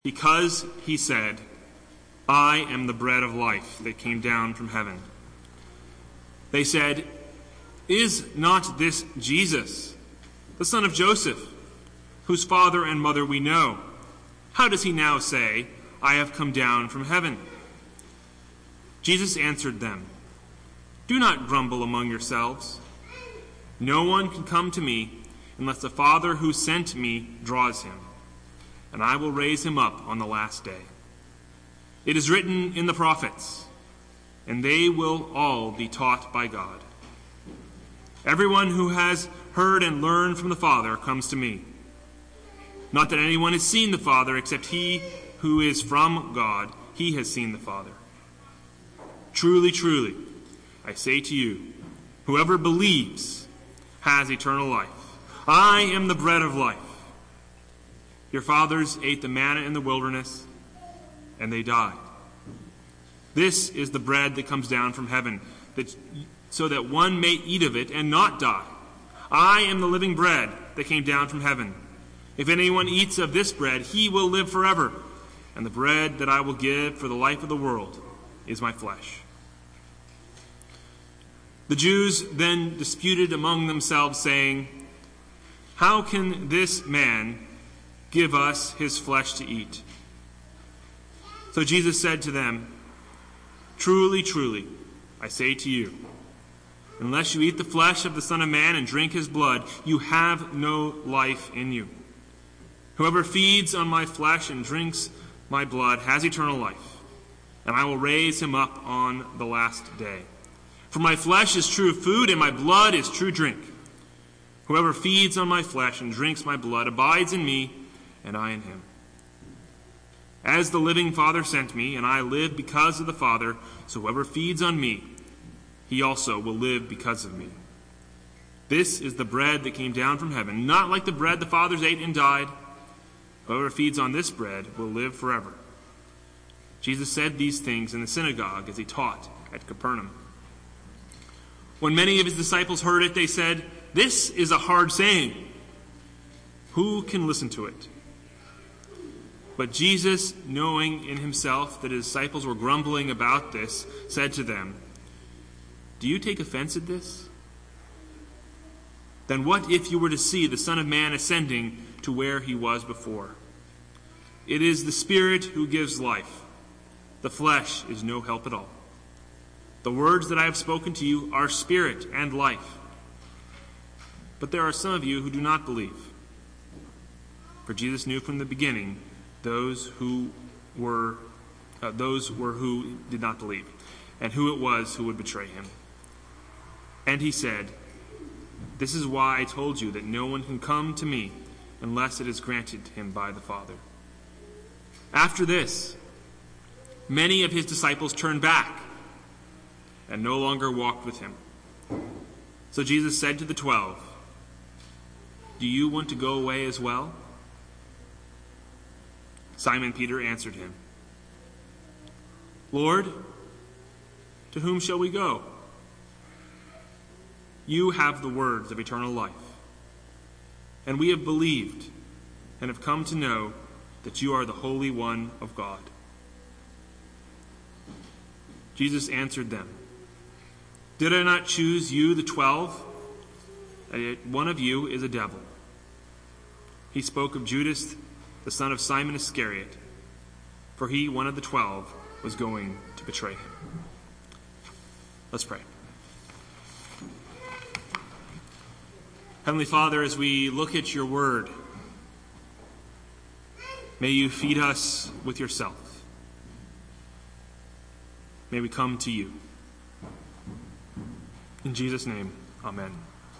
because he said, "I am the bread of life that came down from heaven." They said, "Is not this Jesus, the son of Joseph, whose father and mother we know? How does he now say, 'I have come down from heaven'?" Jesus answered them, "Do not grumble among yourselves. No one can come to me unless the Father who sent me draws him, and I will raise him up on the last day. It is written in the prophets, and they will all be taught by God. Everyone who has heard and learned from the Father comes to me. Not that anyone has seen the Father except he who is from God. He has seen the Father. Truly, truly, I say to you, whoever believes has eternal life. I am the bread of life. Your fathers ate the manna in the wilderness, and they died. This is the bread that comes down from heaven, so that one may eat of it and not die. I am the living bread that came down from heaven. If anyone eats of this bread, he will live forever. And the bread that I will give for the life of the world is my flesh." The Jews then disputed among themselves, saying, "How can this man give us his flesh to eat?" So Jesus said to them, "Truly, truly, I say to you, unless you eat the flesh of the Son of Man and drink his blood, you have no life in you. Whoever feeds on my flesh and drinks my blood has eternal life, and I will raise him up on the last day. For my flesh is true food, and my blood is true drink. Whoever feeds on my flesh and drinks my blood abides in me, and I in him. As the living Father sent me, and I live because of the Father, so whoever feeds on me, he also will live because of me. This is the bread that came down from heaven, not like the bread the fathers ate and died. Whoever feeds on this bread will live forever." Jesus said these things in the synagogue as he taught at Capernaum. When many of his disciples heard it, they said, "This is a hard saying. Who can listen to it?" But Jesus, knowing in himself that his disciples were grumbling about this, said to them, "Do you take offense at this? Then what if you were to see the Son of Man ascending to where he was before? It is the Spirit who gives life. The flesh is no help at all. The words that I have spoken to you are spirit and life. But there are some of you who do not believe." For Jesus knew from the beginning those were who did not believe, and who it was who would betray him. And he said, "This is why I told you that no one can come to me unless it is granted him by the Father." After this, many of his disciples turned back and no longer walked with him. So Jesus said to the 12, "Do you want to go away as well?" Simon Peter answered him, "Lord, to whom shall we go? You have the words of eternal life, and we have believed and have come to know that you are the Holy One of God." Jesus answered them, "Did I not choose you, the 12? Yet one of you is a devil." He spoke of Judas, the son of Simon Iscariot, for he, one of the 12, was going to betray him. Let's pray. Heavenly Father, as we look at your word, may you feed us with yourself. May we come to you. In Jesus' name, amen.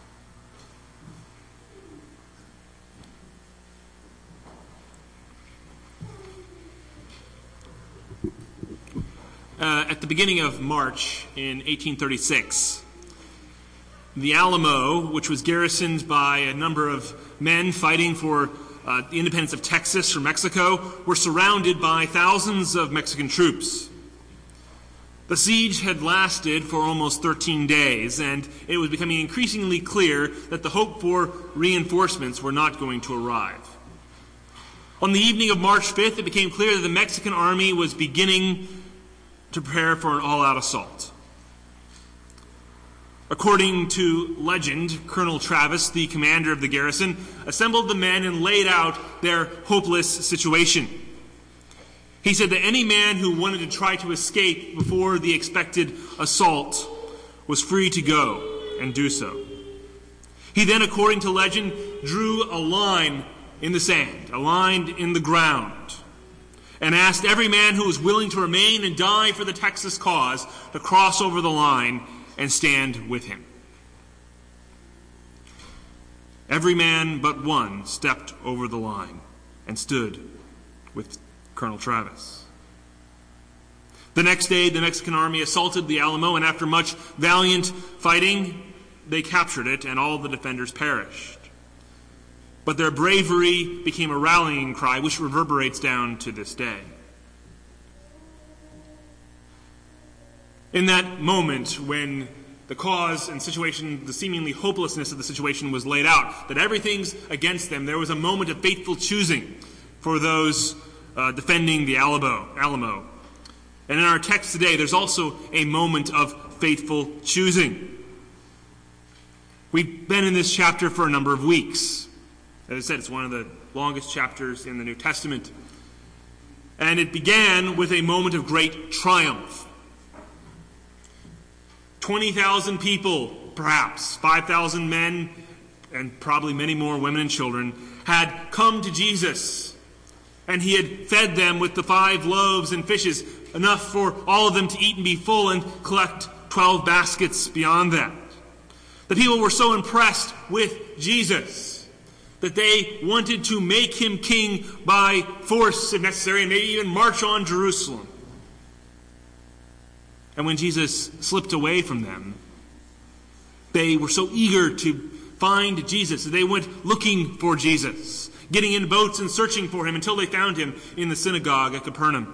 At the beginning of March in 1836, the Alamo, which was garrisoned by a number of men fighting for the independence of Texas from Mexico, were surrounded by thousands of Mexican troops. The siege had lasted for almost 13 days, and it was becoming increasingly clear that the hoped-for reinforcements were not going to arrive. On the evening of March 5th, it became clear that the Mexican army was beginning to prepare for an all-out assault. According to legend, Colonel Travis, the commander of the garrison, assembled the men and laid out their hopeless situation. He said that any man who wanted to try to escape before the expected assault was free to go and do so. He then, according to legend, drew a line in the sand, a line in the ground, and asked every man who was willing to remain and die for the Texas cause to cross over the line and stand with him. Every man but one stepped over the line and stood with Colonel Travis. The next day, the Mexican army assaulted the Alamo, and after much valiant fighting, they captured it, and all the defenders perished. But their bravery became a rallying cry, which reverberates down to this day. In that moment when the cause and situation, the seemingly hopelessness of the situation was laid out, that everything's against them, there was a moment of faithful choosing for those defending the Alamo. And in our text today, there's also a moment of faithful choosing. We've been in this chapter for a number of weeks. As I said, it's one of the longest chapters in the New Testament. And it began with a moment of great triumph. 20,000 people, perhaps 5,000 men, and probably many more women and children, had come to Jesus. And he had fed them with the 5 loaves and fishes, enough for all of them to eat and be full and collect 12 baskets beyond that. The people were so impressed with Jesus that they wanted to make him king by force, if necessary, and maybe even march on Jerusalem. And when Jesus slipped away from them, they were so eager to find Jesus that they went looking for Jesus, getting in boats and searching for him until they found him in the synagogue at Capernaum.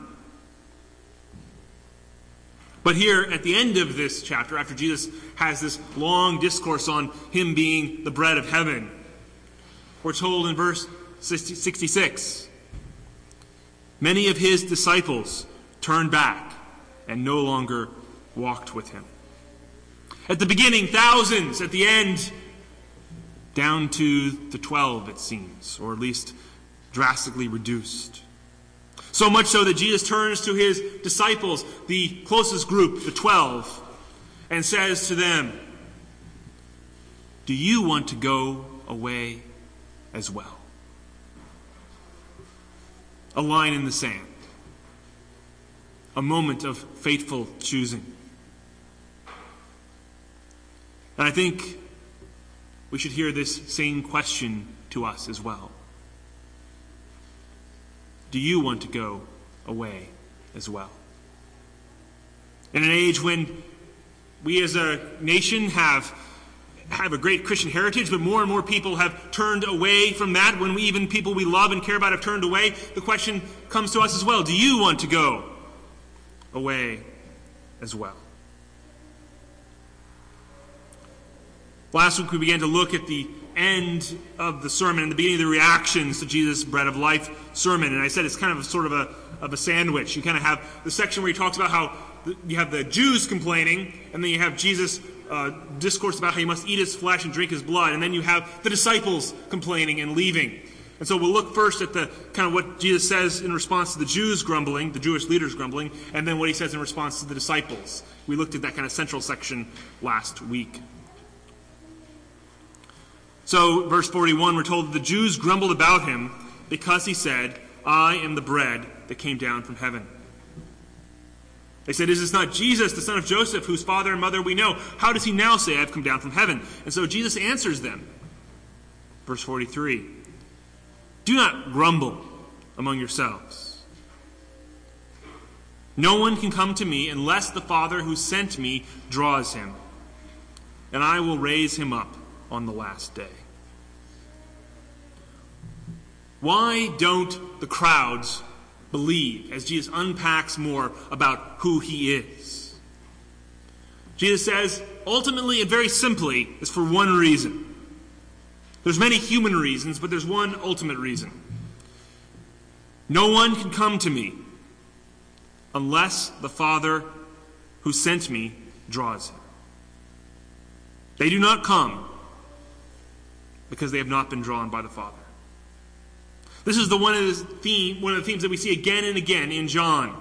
But here, at the end of this chapter, after Jesus has this long discourse on him being the bread of heaven, we're told in verse 66, many of his disciples turned back and no longer walked with him. At the beginning, thousands. At the end, down to the 12, it seems, or at least drastically reduced. So much so that Jesus turns to his disciples, the closest group, the 12, and says to them, "Do you want to go away as well?" A line in the sand. A moment of faithful choosing. And I think we should hear this same question to us as well. Do you want to go away as well? In an age when we as a nation have a great Christian heritage, but more and more people have turned away from that, when even people we love and care about have turned away, the question comes to us as well. Do you want to go away as well? Last week we began to look at the end of the sermon and the beginning of the reactions to Jesus' Bread of Life sermon. And I said it's kind of a sandwich. You kind of have the section where he talks about how you have the Jews complaining, and then you have Jesus discourse about how you must eat his flesh and drink his blood, and then you have the disciples complaining and leaving. And so we'll look first at the kind of what Jesus says in response to the Jews grumbling, the Jewish leaders grumbling, and then what he says in response to the disciples. We looked at that kind of central section last week. So, verse 41, we're told that the Jews grumbled about him because he said, "I am the bread that came down from heaven." They said, "Is this not Jesus, the son of Joseph, whose father and mother we know? How does he now say, 'I have come down from heaven'?" And so Jesus answers them. Verse 43, "Do not grumble among yourselves. No one can come to me unless the Father who sent me draws him, and I will raise him up on the last day." Why don't the crowds believe as Jesus unpacks more about who he is? Jesus says, ultimately and very simply, it's for one reason. There's many human reasons, but there's one ultimate reason. No one can come to me unless the Father who sent me draws him. They do not come because they have not been drawn by the Father. This is one of the themes that we see again and again in John.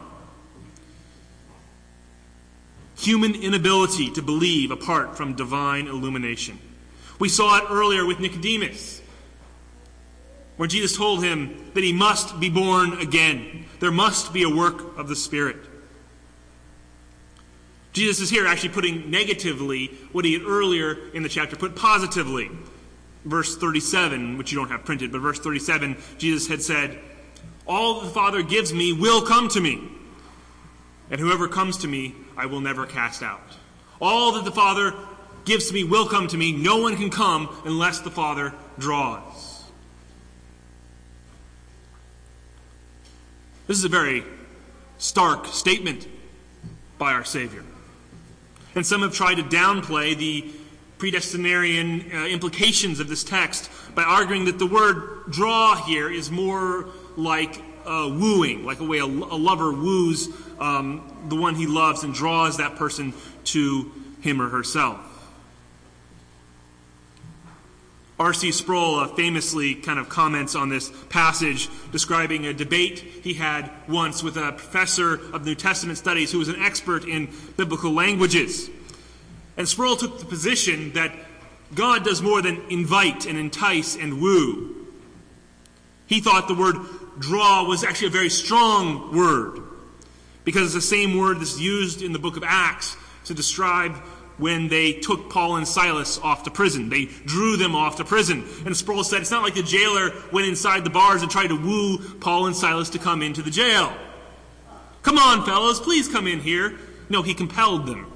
Human inability to believe apart from divine illumination. We saw it earlier with Nicodemus, where Jesus told him that he must be born again. There must be a work of the Spirit. Jesus is here actually putting negatively what he had earlier in the chapter put positively. Verse 37, which you don't have printed, but verse 37, Jesus had said, "All that the Father gives me will come to me, and whoever comes to me I will never cast out." All that the Father gives to me will come to me. No one can come unless the Father draws. This is a very stark statement by our Savior. And some have tried to downplay the predestinarian implications of this text by arguing that the word draw here is more like wooing, like a way a lover woos the one he loves and draws that person to him or herself. R.C. Sproul famously kind of comments on this passage, describing a debate he had once with a professor of New Testament studies who was an expert in biblical languages. And Sproul took the position that God does more than invite and entice and woo. He thought the word draw was actually a very strong word, because it's the same word that's used in the book of Acts to describe when they took Paul and Silas off to prison. They drew them off to prison. And Sproul said it's not like the jailer went inside the bars and tried to woo Paul and Silas to come into the jail. "Come on, fellows, please come in here." No, he compelled them.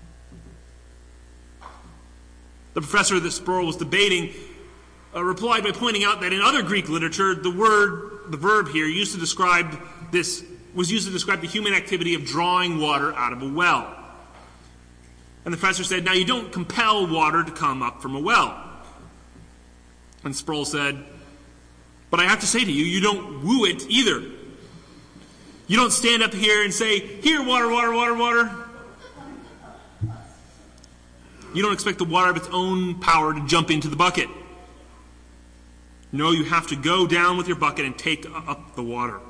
The professor that Sproul was debating replied by pointing out that in other Greek literature, the verb here was used to describe the human activity of drawing water out of a well. And the professor said, "Now you don't compel water to come up from a well." And Sproul said, "But I have to say to you, you don't woo it either. You don't stand up here and say, 'Here, water, water, water, water.' You don't expect the water of its own power to jump into the bucket. No, you have to go down with your bucket and take up the water."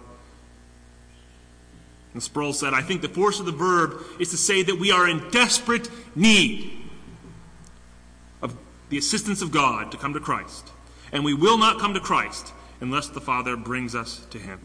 And Sproul said, "I think the force of the verb is to say that we are in desperate need of the assistance of God to come to Christ. And we will not come to Christ unless the Father brings us to him."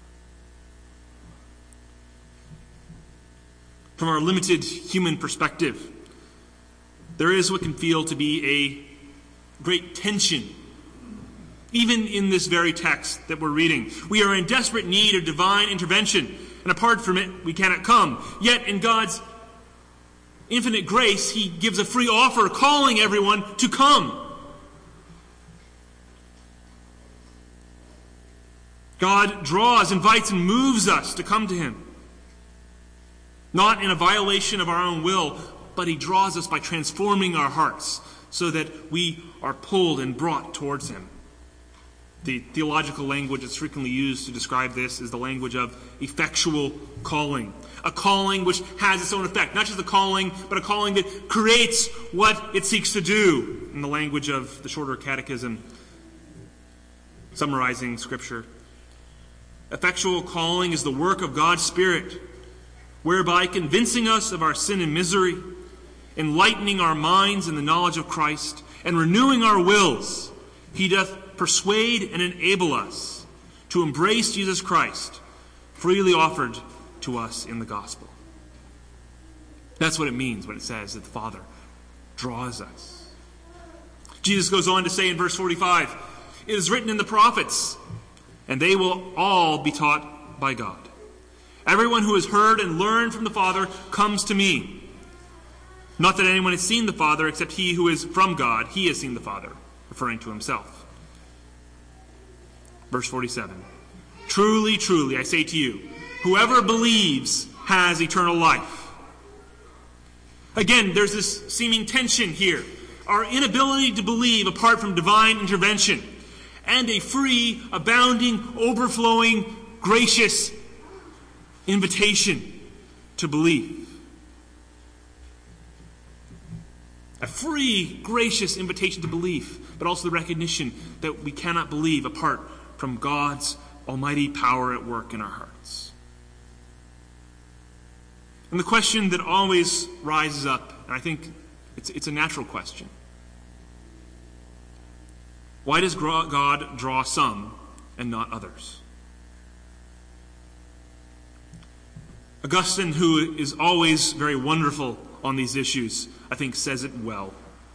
From our limited human perspective, there is what can feel to be a great tension, even in this very text that we're reading. We are in desperate need of divine intervention, and apart from it, we cannot come. Yet, in God's infinite grace, he gives a free offer calling everyone to come. God draws, invites, and moves us to come to him. Not in a violation of our own will, but he draws us by transforming our hearts so that we are pulled and brought towards him. The theological language that's frequently used to describe this is the language of effectual calling. A calling which has its own effect. Not just a calling, but a calling that creates what it seeks to do. In the language of the Shorter Catechism, summarizing Scripture. Effectual calling is the work of God's Spirit, whereby convincing us of our sin and misery, enlightening our minds in the knowledge of Christ, and renewing our wills, he doth persuade and enable us to embrace Jesus Christ, freely offered to us in the gospel. That's what it means when it says that the Father draws us. Jesus goes on to say in verse 45, "It is written in the prophets, and they will all be taught by God. Everyone who has heard and learned from the Father comes to me. Not that anyone has seen the Father except he who is from God. He has seen the Father," referring to himself. Verse 47, "Truly, truly, I say to you, whoever believes has eternal life." Again, there's this seeming tension here. Our inability to believe apart from divine intervention and a free, abounding, overflowing gracious invitation to believe. A free, gracious invitation to believe, but also the recognition that we cannot believe apart from God's almighty power at work in our hearts. And the question that always rises up, and I think it's a natural question: why does God draw some and not others? Augustine, who is always very wonderful on these issues, I think says it well.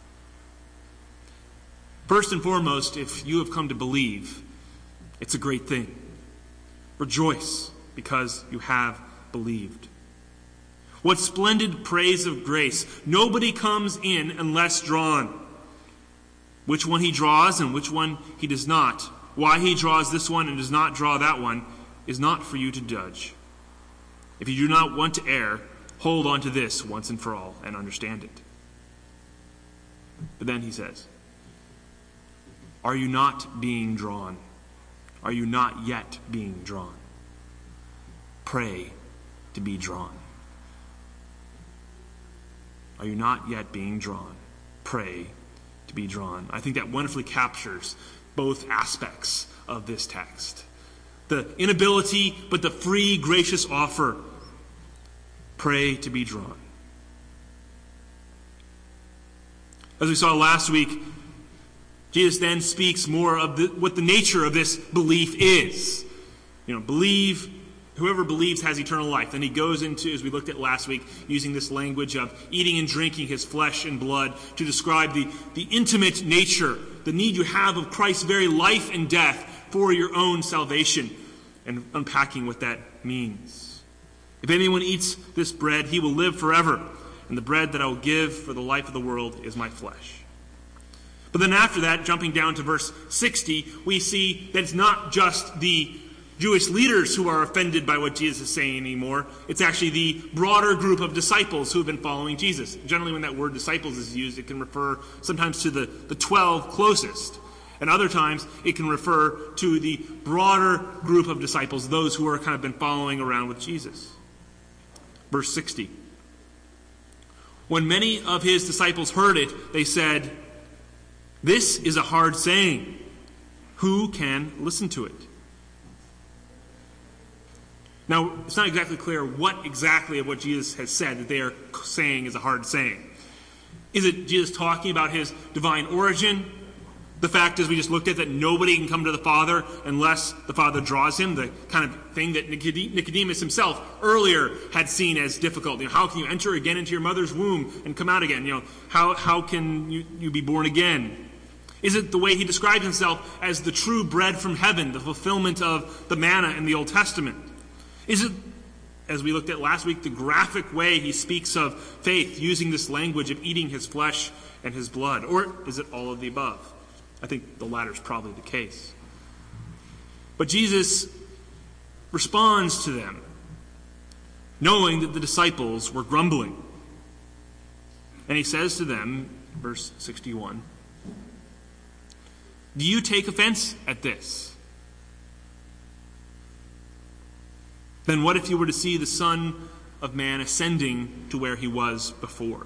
First and foremost, if you have come to believe, it's a great thing. Rejoice because you have believed. What splendid praise of grace. Nobody comes in unless drawn. Which one he draws and which one he does not, why he draws this one and does not draw that one, is not for you to judge. If you do not want to err, hold on to this once and for all and understand it. But then he says, are you not being drawn? Are you not yet being drawn? Pray to be drawn. Are you not yet being drawn? Pray to be drawn. I think that wonderfully captures both aspects of this text. The inability, but the free, gracious offer. Pray to be drawn. As we saw last week, Jesus then speaks more of what the nature of this belief is. Whoever believes has eternal life. Then he goes into, as we looked at last week, using this language of eating and drinking his flesh and blood to describe the intimate nature, the need you have of Christ's very life and death for your own salvation, and unpacking what that means. If anyone eats this bread, he will live forever, and the bread that I will give for the life of the world is my flesh. But then after that, jumping down to verse 60, we see that it's not just the Jewish leaders who are offended by what Jesus is saying anymore. It's actually the broader group of disciples who have been following Jesus. Generally, when that word disciples is used, it can refer sometimes to the 12 closest. And other times, it can refer to the broader group of disciples, those who are kind of been following around with Jesus. Verse 60. When many of his disciples heard it, they said, "This is a hard saying. Who can listen to it?" Now, it's not exactly clear what exactly of what Jesus has said that they are saying is a hard saying. Is it Jesus talking about his divine origin? The fact, as we just looked at, that nobody can come to the Father unless the Father draws him, the kind of thing that Nicodemus himself earlier had seen as difficult. How can you enter again into your mother's womb and come out again? How can you be born again? Is it the way he describes himself as the true bread from heaven, the fulfillment of the manna in the Old Testament? Is it, as we looked at last week, the graphic way he speaks of faith, using this language of eating his flesh and his blood? Or is it all of the above? I think the latter is probably the case. But Jesus responds to them, knowing that the disciples were grumbling. And he says to them, verse 61, "Do you take offense at this? Then what if you were to see the Son of Man ascending to where he was before?"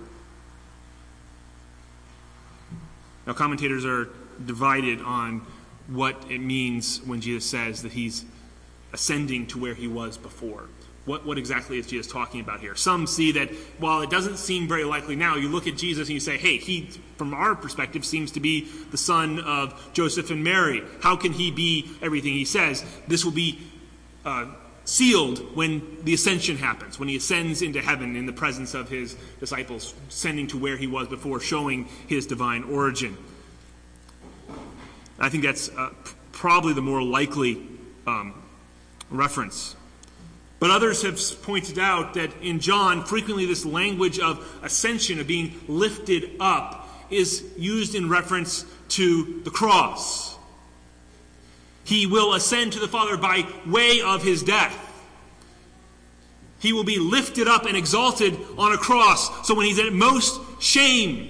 Now, commentators are divided on what it means when Jesus says that he's ascending to where he was before. What exactly is Jesus talking about here? Some see that while it doesn't seem very likely now, you look at Jesus and you say, hey, he, from our perspective, seems to be the son of Joseph and Mary. How can he be everything he says? This will be sealed when the ascension happens, when he ascends into heaven in the presence of his disciples, ascending to where he was before, showing his divine origin. I think that's probably the more likely reference. But others have pointed out that in John, frequently this language of ascension, of being lifted up, is used in reference to the cross. He will ascend to the Father by way of his death. He will be lifted up and exalted on a cross. So when he's at most shame,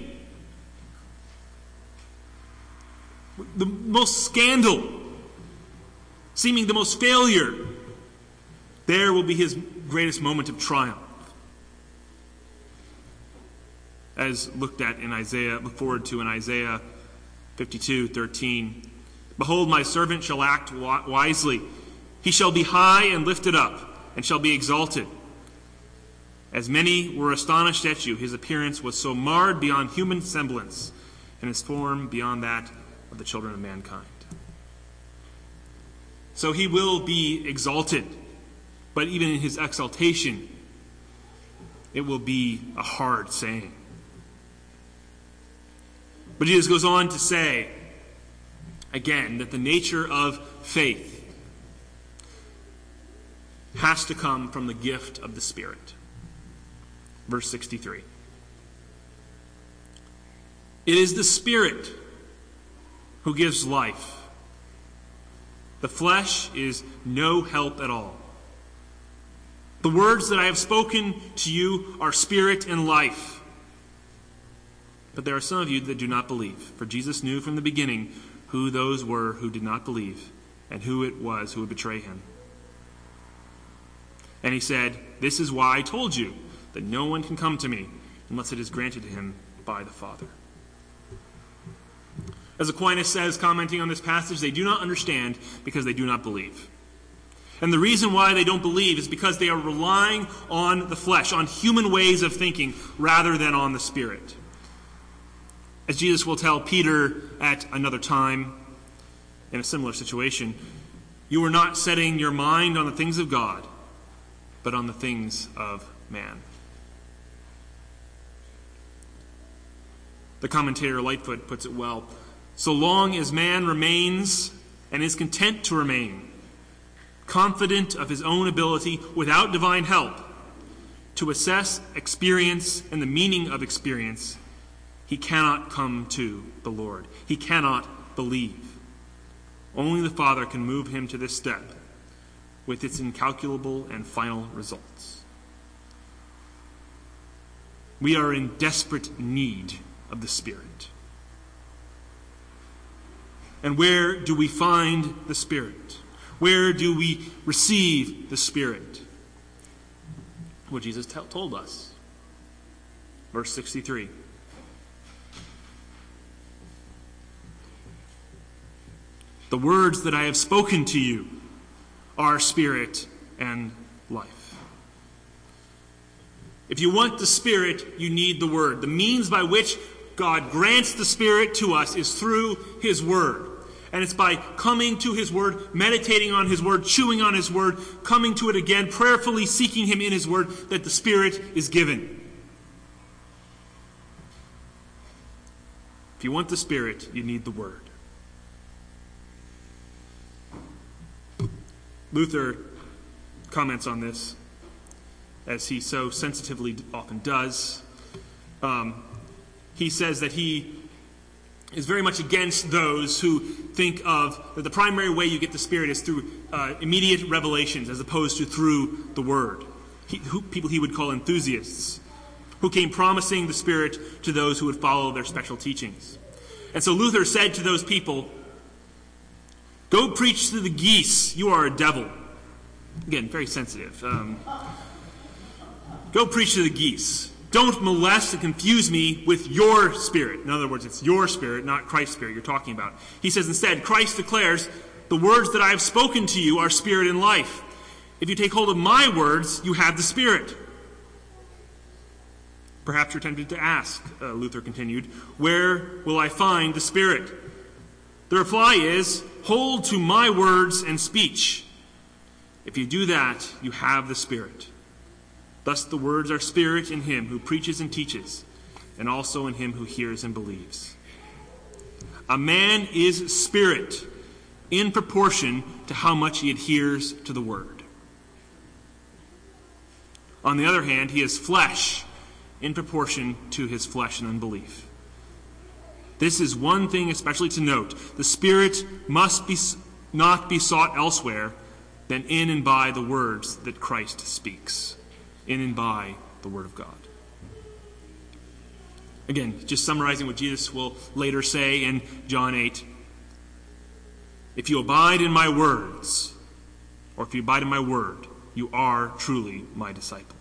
the most scandal, seeming the most failure, There will be his greatest moment of triumph. As looked forward to in Isaiah 52:13. Behold, my servant shall act wisely. He shall be high and lifted up, and shall be exalted. As many were astonished at you, his appearance was so marred beyond human semblance, and his form beyond that of the children of mankind. So he will be exalted, but even in his exaltation, it will be a hard saying. But Jesus goes on to say, again, that the nature of faith has to come from the gift of the Spirit. Verse 63. It is the Spirit who gives life. The flesh is no help at all. The words that I have spoken to you are spirit and life. But there are some of you that do not believe. For Jesus knew from the beginning who those were who did not believe, and who it was who would betray him. And he said, this is why I told you that no one can come to me unless it is granted to him by the Father. As Aquinas says, commenting on this passage, they do not understand because they do not believe. And the reason why they don't believe is because they are relying on the flesh, on human ways of thinking, rather than on the Spirit. As Jesus will tell Peter at another time, in a similar situation, you are not setting your mind on the things of God, but on the things of man. The commentator Lightfoot puts it well. So long as man remains and is content to remain, confident of his own ability without divine help to assess experience and the meaning of experience, he cannot come to the Lord. He cannot believe. Only the Father can move him to this step with its incalculable and final results. We are in desperate need of the Spirit. And where do we find the Spirit? Where do we receive the Spirit? What Jesus told us. Verse 63. The words that I have spoken to you are spirit and life. If you want the Spirit, you need the Word. The means by which God grants the Spirit to us is through His Word. And it's by coming to His Word, meditating on His Word, chewing on His Word, coming to it again, prayerfully seeking Him in His Word, that the Spirit is given. If you want the Spirit, you need the Word. Luther comments on this, as he so sensitively often does. He says that he is very much against those who think of that the primary way you get the Spirit is through immediate revelations as opposed to through the Word. People he would call enthusiasts, who came promising the Spirit to those who would follow their special teachings. And so Luther said to those people, "Go preach to the geese, you are a devil." Again, very sensitive. Go preach to the geese. Don't molest and confuse me with your spirit. In other words, it's your spirit, not Christ's Spirit you're talking about. He says instead, Christ declares, the words that I have spoken to you are spirit and life. If you take hold of my words, you have the Spirit. Perhaps you're tempted to ask, Luther continued, where will I find the Spirit? The reply is, hold to my words and speech. If you do that, you have the Spirit. Thus the words are spirit in him who preaches and teaches, and also in him who hears and believes. A man is spirit in proportion to how much he adheres to the word. On the other hand, he is flesh in proportion to his flesh and unbelief. This is one thing especially to note. The Spirit must not be sought elsewhere than in and by the words that Christ speaks. In and by the Word of God. Again, just summarizing what Jesus will later say in John 8. If you abide in my words, or if you abide in my word, you are truly my disciple.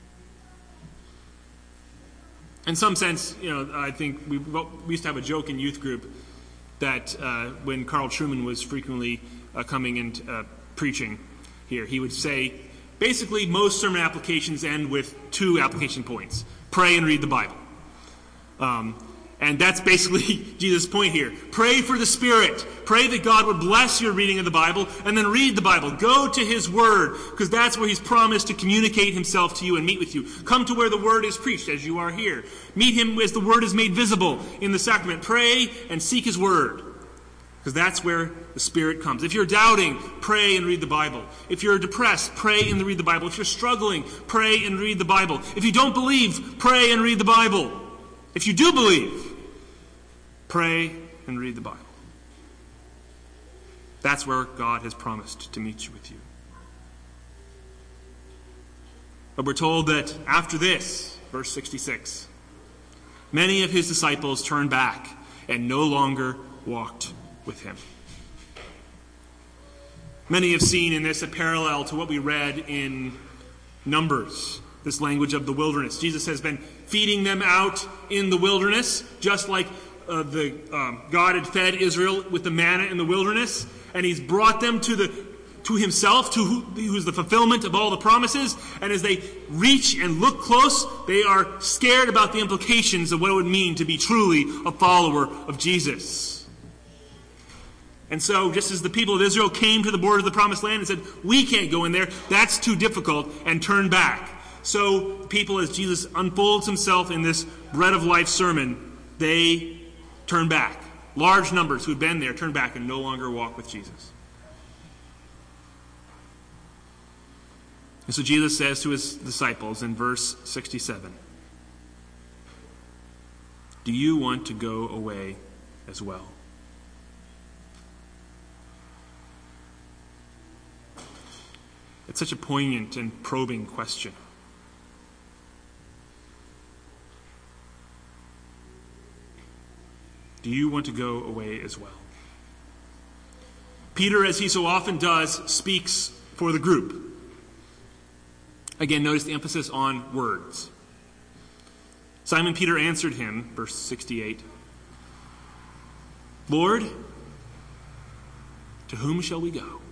In some sense, I think we used to have a joke in youth group that when Carl Trueman was frequently coming and preaching here, he would say, basically most sermon applications end with 2 application points. Pray and read the Bible. And that's basically Jesus' point here. Pray for the Spirit. Pray that God would bless your reading of the Bible, and then read the Bible. Go to His Word, because that's where He's promised to communicate Himself to you and meet with you. Come to where the Word is preached, as you are here. Meet Him as the Word is made visible in the sacrament. Pray and seek His Word, because that's where the Spirit comes. If you're doubting, pray and read the Bible. If you're depressed, pray and read the Bible. If you're struggling, pray and read the Bible. If you don't believe, pray and read the Bible. If you do believe, pray and read the Bible. That's where God has promised to meet you with you. But we're told that after this, verse 66, many of His disciples turned back and no longer walked with Him. Many have seen in this a parallel to what we read in Numbers, this language of the wilderness. Jesus has been feeding them out in the wilderness, just like God had fed Israel with the manna in the wilderness, and He's brought them to Himself, who's the fulfillment of all the promises. And as they reach and look close, they are scared about the implications of what it would mean to be truly a follower of Jesus. And so, just as the people of Israel came to the border of the promised land and said, we can't go in there, that's too difficult, and turned back. So, people, as Jesus unfolds Himself in this Bread of Life sermon, they turn back. Large numbers who had been there turn back and no longer walk with Jesus. And so Jesus says to His disciples in verse 67, do you want to go away as well? It's such a poignant and probing question. Do you want to go away as well? Peter, as he so often does, speaks for the group. Again, notice the emphasis on words. Simon Peter answered him, verse 68, Lord, to whom shall we go?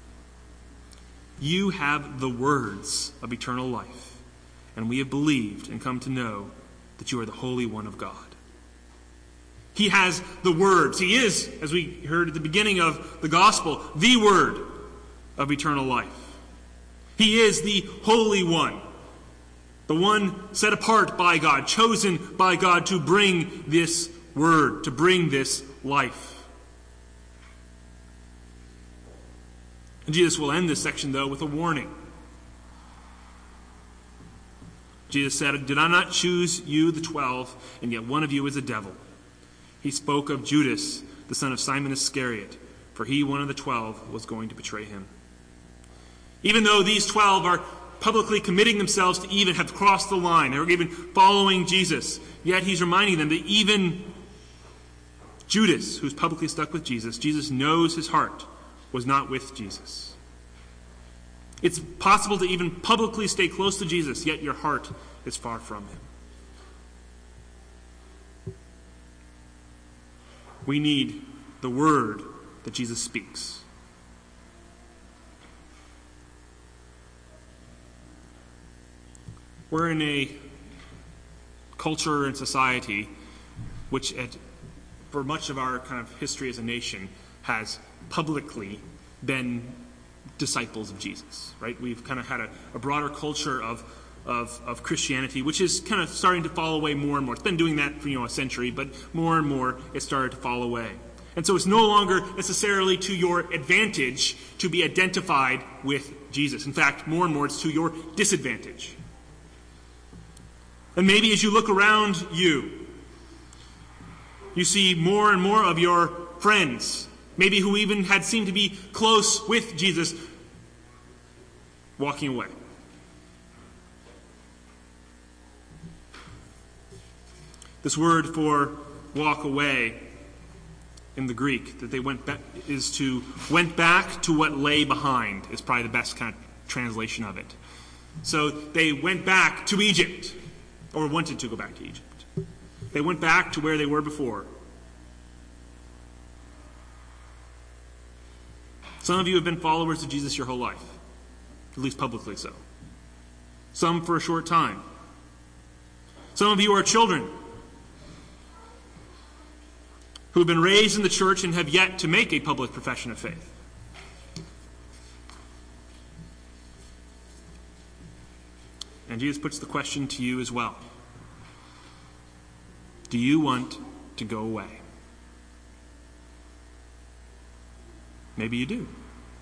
You have the words of eternal life, and we have believed and come to know that you are the Holy One of God. He has the words. He is, as we heard at the beginning of the gospel, the word of eternal life. He is the Holy One, the one set apart by God, chosen by God to bring this word, to bring this life. And Jesus will end this section, though, with a warning. Jesus said, did I not choose you, the 12, and yet one of you is a devil? He spoke of Judas, the son of Simon Iscariot, for he, one of the 12, was going to betray him. Even though these 12 are publicly committing themselves to even have crossed the line, they were even following Jesus, yet He's reminding them that even Judas, who's publicly stuck with Jesus, Jesus knows his heart was not with Jesus. It's possible to even publicly stay close to Jesus, yet your heart is far from Him. We need the word that Jesus speaks. We're in a culture and society which, for much of our kind of history as a nation, has publicly been disciples of Jesus, right? We've kind of had a broader culture of Christianity, which is kind of starting to fall away more and more. It's been doing that for a century, but more and more it's started to fall away. And so it's no longer necessarily to your advantage to be identified with Jesus. In fact, more and more it's to your disadvantage. And maybe as you look around you see more and more of your friends, maybe who even had seemed to be close with Jesus, walking away. This word for walk away in the Greek that they went back to what lay behind is probably the best kind of translation of it. So they went back to Egypt, or wanted to go back to Egypt. They went back to where they were before. Some of you have been followers of Jesus your whole life, at least publicly so. Some for a short time. Some of you are children who have been raised in the church and have yet to make a public profession of faith. And Jesus puts the question to you as well. Do you want to go away? Maybe you do.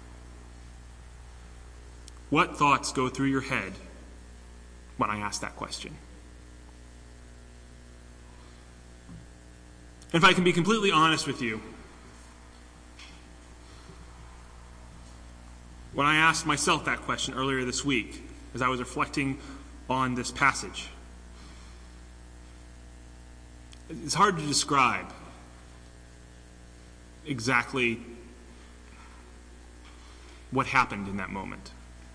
What thoughts go through your head when I ask that question? If I can be completely honest with you, when I asked myself that question earlier this week, as I was reflecting on this passage, it's hard to describe exactly what happened in that moment.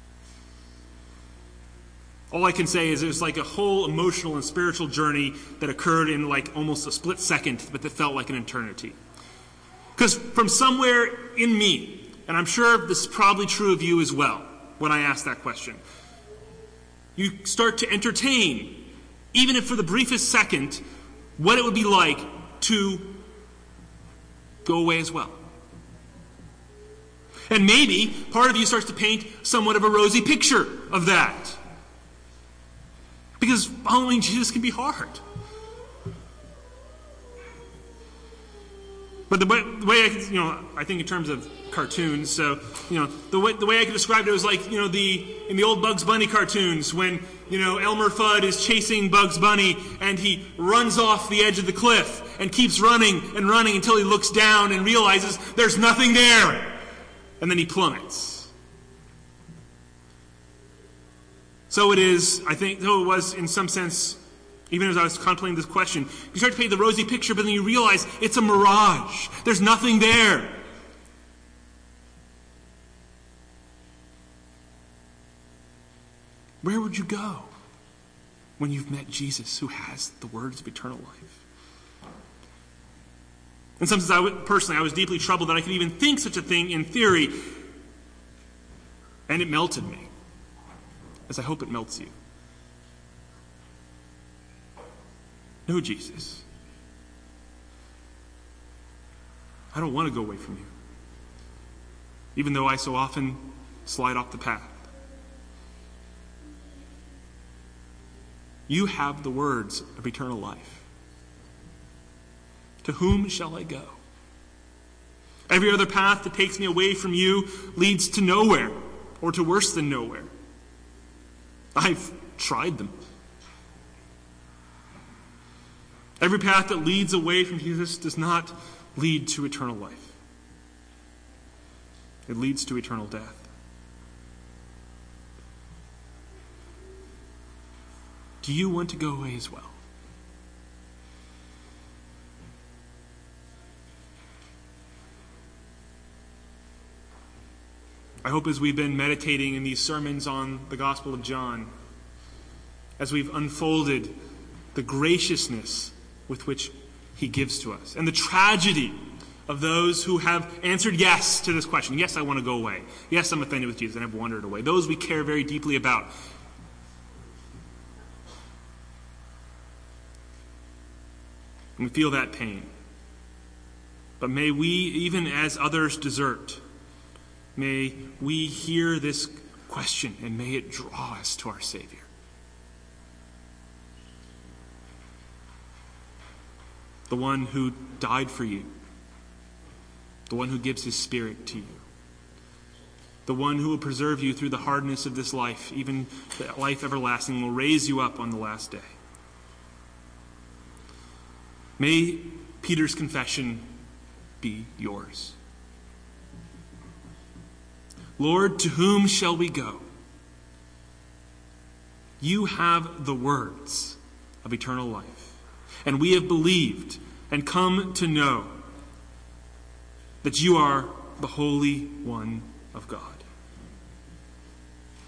All I can say is it was like a whole emotional and spiritual journey that occurred in like almost a split second, but that felt like an eternity. Because from somewhere in me, and I'm sure this is probably true of you as well, when I ask that question, you start to entertain, even if for the briefest second, what it would be like to go away as well. And maybe part of you starts to paint somewhat of a rosy picture of that. Because following Jesus can be hard. But the way I think in terms of cartoons, so, the way I could describe it was like, in the old Bugs Bunny cartoons when, Elmer Fudd is chasing Bugs Bunny and he runs off the edge of the cliff and keeps running and running until he looks down and realizes there's nothing there. And then he plummets. So it is, I think, though it was in some sense, even as I was contemplating this question, you start to paint the rosy picture, but then you realize it's a mirage. There's nothing there. Where would you go when you've met Jesus, who has the words of eternal life? In some sense, I was deeply troubled that I could even think such a thing in theory, and it melted me, as I hope it melts you. No, Jesus. I don't want to go away from you, even though I so often slide off the path. You have the words of eternal life. To whom shall I go? Every other path that takes me away from you leads to nowhere, or to worse than nowhere. I've tried them. Every path that leads away from Jesus does not lead to eternal life. It leads to eternal death. Do you want to go away as well? I hope as we've been meditating in these sermons on the Gospel of John, as we've unfolded the graciousness with which he gives to us, and the tragedy of those who have answered yes to this question. Yes, I want to go away. Yes, I'm offended with Jesus and have wandered away. Those we care very deeply about. And we feel that pain. But may we, even as others desert, may we hear this question and may it draw us to our Savior. The one who died for you. The one who gives his Spirit to you. The one who will preserve you through the hardness of this life, even the life everlasting, will raise you up on the last day. May Peter's confession be yours. Lord, to whom shall we go? You have the words of eternal life, and we have believed and come to know that you are the Holy One of God.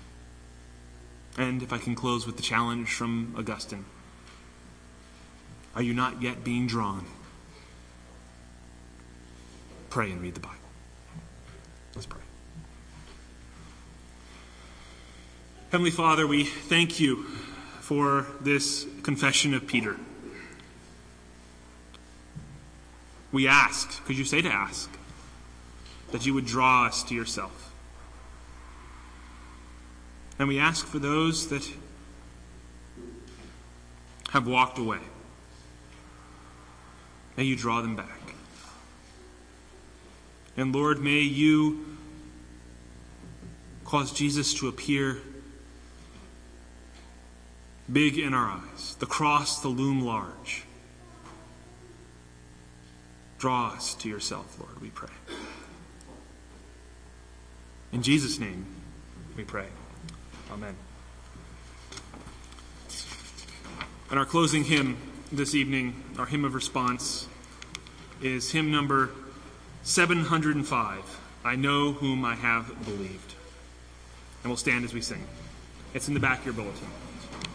And if I can close with the challenge from Augustine, are you not yet being drawn? Pray and read the Bible. Let's pray. Heavenly Father, we thank you for this confession of Peter. We ask, because you say to ask, that you would draw us to yourself. And we ask for those that have walked away. May you draw them back. And Lord, may you cause Jesus to appear big in our eyes, the cross to loom large. Draw us to yourself, Lord, we pray. In Jesus' name, we pray. Amen. And our closing hymn this evening, our hymn of response, is hymn number 705, I Know Whom I Have Believed. And we'll stand as we sing. It's in the back of your bulletin.